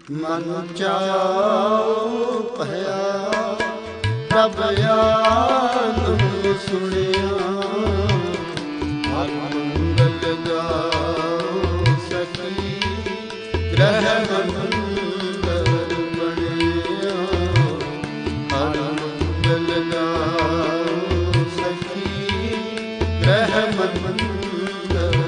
ਮਨ ਚਾਉ ਭਇਆ ਪ੍ਰਭ ਆਨੰਦ ਸੁਣਿਆ ਹਰ ਮੰਗਲ ਗਾਓ ਸਖੀ ਗ੍ਰਹਿ ਮੰਦਰ ਬਣਿਆ ਹਰ ਮੰਗਲ ਗਾਓ ਸਖੀ ਗ੍ਰਹਿ ਮੰਦਰ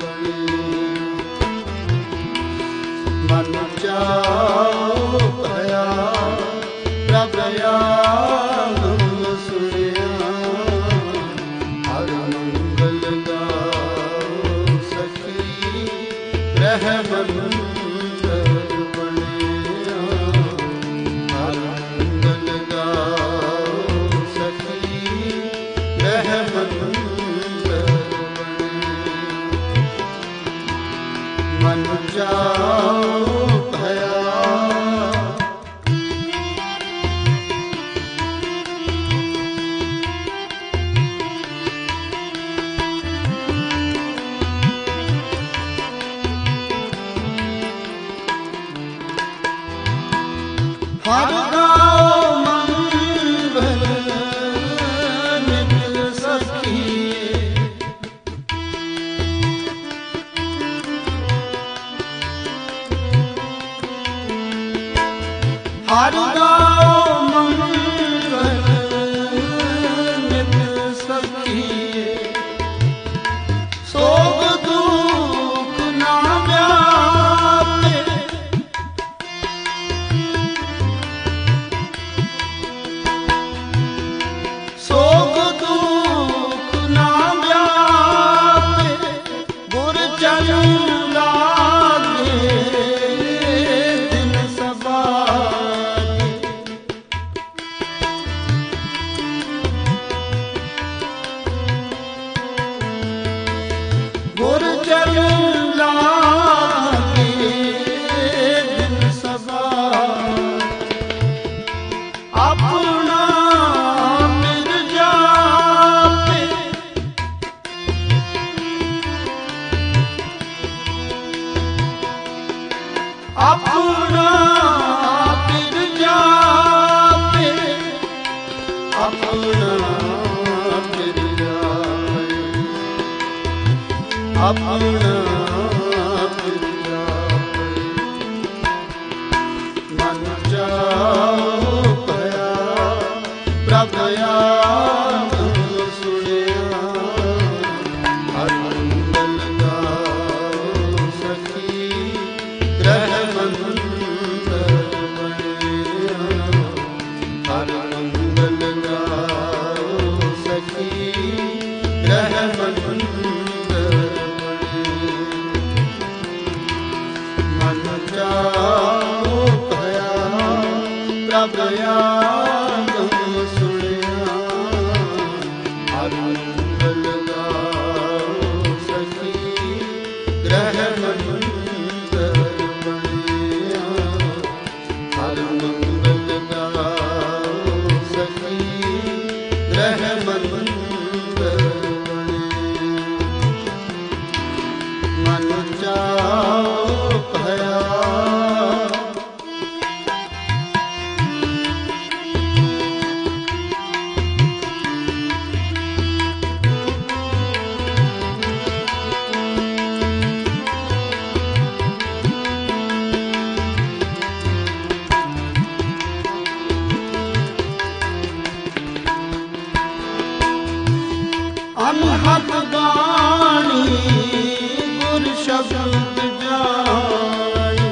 ਮਨ ਚਾਉ ਭਇਆ ਪ੍ਰਭ ਆਨੰਦ ਸੁਣਿਆ ਹਰ ਮੰਗਲ ਗਾਓ ਸਖੀ ਗ੍ਰਹਿ ਮੰਦਰ ਬਣਿਆ ਹਰ ਮੰਗਲ ਗਾਓ ਸਖੀ ਗ੍ਰਹਿ ਮੰਦਰ ਮਨ ਚਾਉ ਭਇਆ ਹਰ ਗਾਓ ਮੰਗਲ ਨਿਤ ਸਖੀਏ ਹਰ ਗਾਓ ਮੰਗਲ ਨਿਤ ਸਖੀਏ ਸੋਗ ਦੁਖ ਨਾ ਵਿਆਪੇ ਸੋਗ ਦੁਖ ਨਾ ਵਿਆਪੇ ਗੁਰ ਚਰਨ ਲਾਗੇ ਦਿਨ ਸਬਾਗੇ ਗੁਰ ਚਰਨ ਲਾਗੇ ਦਿਨ ਸਬਾਗੇ ਆਪਣਾ ਮਿਲ ਜਾਪੇ ਆਪਣਾ ਮਿਲ ਜਾਪੇ ਆਪਣਾ ਮਿਲ ਜਾਏ ਆਪਣਾ ਮਿਲ ਜਾਏ ਮਨ ਚਾਉ ਭਇਆ ਪ੍ਰਭ ਆਨੰਦ ਸੁਣਿਆ ਹਰ ਮੰਗਲ ਗਾਓ ਸਖੀ ਗ੍ਰਹਿ ਮੰਦਰ ਬਣਿਆ ਹਰ ਮੰਗਲ ਗਾਓ ਸਖੀ ਗ੍ਰਹਿ ਮੰਦਰ ਮਨ ਚਾਉ ਭਇਆ ਪ੍ਰਭ ਆਨੰਦ ਸੁਣਿਆ ਹਰ ਮੰਗਲ ਗਾਓ ਸਖੀ ਗ੍ਰਹਿ ਮੰਦਰ ਬਣਿਆ ਹਰ ਮੰਗਲ ਗਾਓ ਸਖੀ ਗ੍ਰਹਿ ਮੰਦਰ ਮਨ ਚਾਉ ਭਇਆ ਅਨਹਦ ਬਾਣੀ ਗੁਰ ਸ਼ਬਦ ਜਾਏ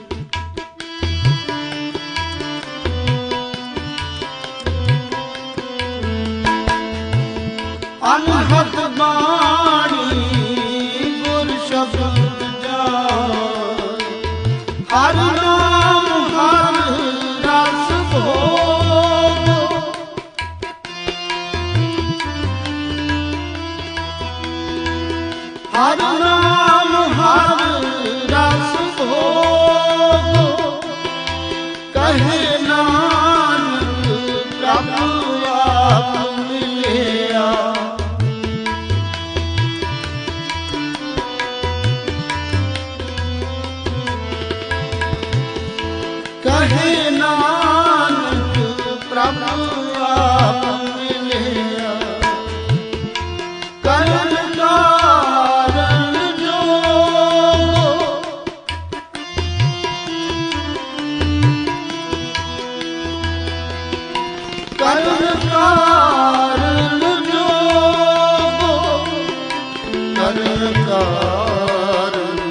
ਅਨਹਦ ਬਾਣੀ ਗੁਰ ਸ਼ਬਦ ਜਾਏ ਹਰ ਨਾਮ ਹਰ ਰਸ ਭੋਗ ਹਰ ਨਾਮ ਹਰ ਕਹੇ ਨਾਨਕ ਪ੍ਰਭ ਆਪ ਮਿਲਿਆ ਕਰਨ ਕਾਰਨ ਜੋਗ ਕਰਨ ਕਾਰਨ ਜੋਗ ਕਰਨ ਕਾਰਨ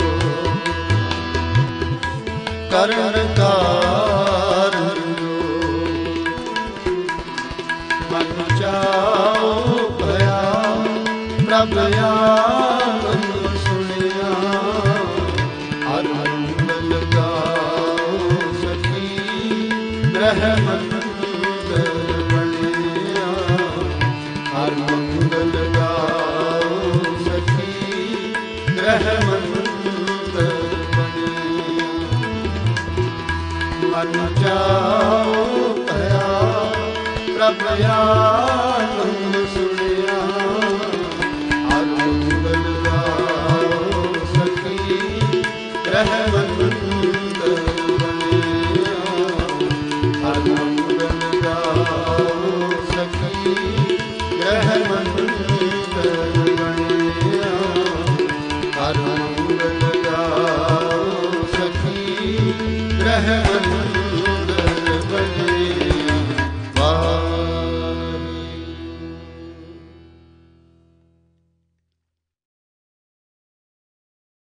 ਕਰਨ ਕਾਰਨ ਮਨ ਚਾਉ ਭਇਆ ਪ੍ਰਭ ਆਨੰਦ ਸੁਣਿਆ ਹਰ ਮੰਗਲ ਗਾਓ ਸਖੀ ਗ੍ਰਹਿ ਮੰਦਰ ਬਣਿਆ ਹਰ ਮੰਗਲ ਗਾਓ ਸਖੀ ਗ੍ਰਹਿ ਮੰਦਰ ਮਨ ਚਾਉ ਭਇਆ ਪ੍ਰਭ ਆਨੰਦ ਸੁਣਿਆ ਹਰ ਮੰਗਲ ਗਾਓ ਸਖੀ ਗ੍ਰਹਿ ਮੰਦਰ ਬਣਿਆ ਹਰ ਮੰਗਲ ਗਾਓ ਸਖੀ ਗ੍ਰਹਿ ਮੰਦਰ ਬਣਿਆ ਹਰ ਮੰਗਲ ਗਾਓ ਸਖੀ ਗ੍ਰਹਿ ਮੰਦਰ